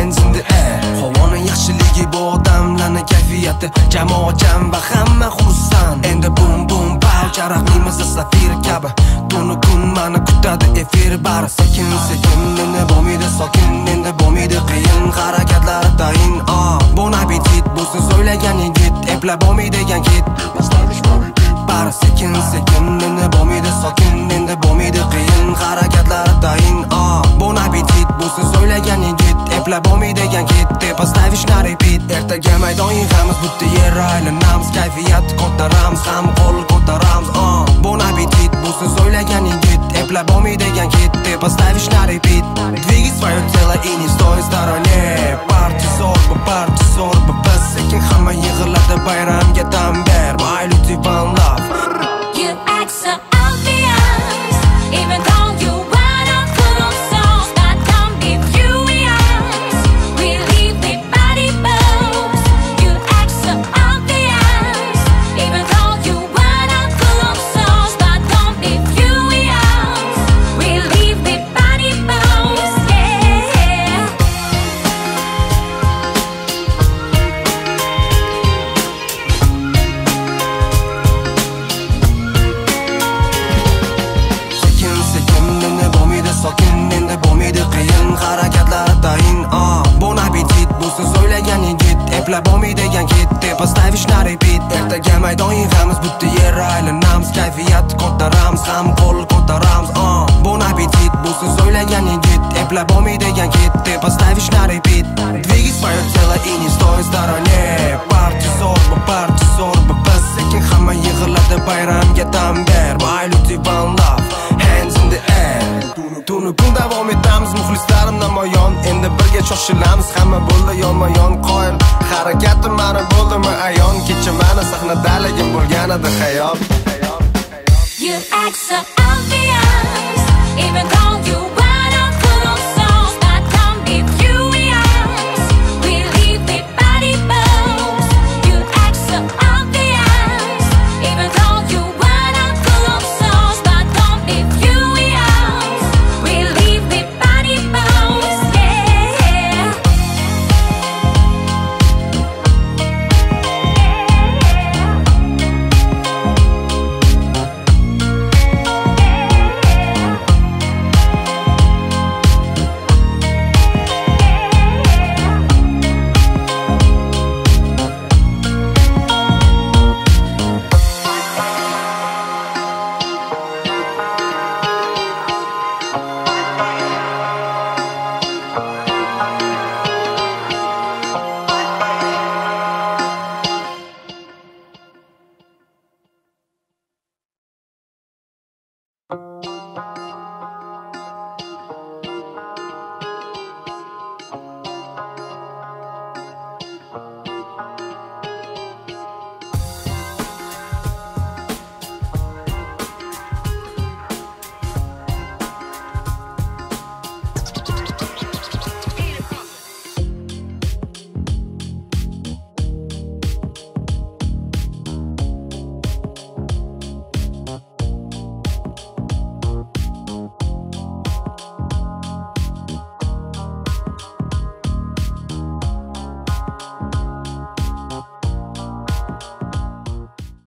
hands in the air. Havoning yaxshiligi bu odamlarning kayfiyati, jamoatchan va hamma xursand. Endi boom boom pow, charaqlaymiz safir kabi. Tunu kun mani kutadi efir bar. Sekin sekin endi bo'lmaydi sokin, endi bo'lmaydi qiyin harakatlari tayin. Bon appetit bo'lsin so'ylagan yigit, eplab bo'lmaydi degan kit. Bar sekin sekin endi bo'lmaydi sokin, endi bo'lmaydi qiyin harakatlari tayin. Bon appetit bo'lsin so'ylagan yigit, eplab bo'lmaydi degan kit. Поставишь на repeat. Ertaga maydon yig'amiz, bitta yer aylanamiz, kayfiyat ko'taramiz, ham qo'l ko'taramiz. Bon appetit bo'lsin so'ylagan yigit, eplab bo'lmaydi degan kit. Поставишь на repeat. Двигай свое тело и не стой в стороне. Party zorba, biz sekin hamma yig'iladi, bayramga dam ber. My Lucy Van Love. You act so obvious, even though you wanna pull on songs that don't give you ears. We leave the body moves. You act so obvious, even though you wanna pull on songs that don't give you ears. We leave the body moves, yeah. Sokin endi bo'lmaydi qiyin harakatlari tayin. Bon appetit bo'lsin so'ylagan yigit, eplab bo'lmaydi degan kit. Поставишь на repeat. Ertaga maydon yig'amiz, bitta yer aylanamiz, kayfiyat ko'taramiz, ham qo'l ko'taramiz. Bon appetit bo'lsin so'ylagan yigit, eplab bo'lmaydi degan kit. Поставишь на repeat. Двигай свое тело и не стой в стороне. Party zorba, biz sekin hamma yig'iladi, bayramga dam ber. My Lucy Van Love. Hands in the air. Tunu kun davom etamiz, muxlislarim namoyon. Endi birga shoshilamiz, hamma bo'ldi yonma-yon qoyil. Harakatim mani bo'ldimi ayon, kecha mani sahnadaligim bo'lganida xayol. You act so obvious, even though you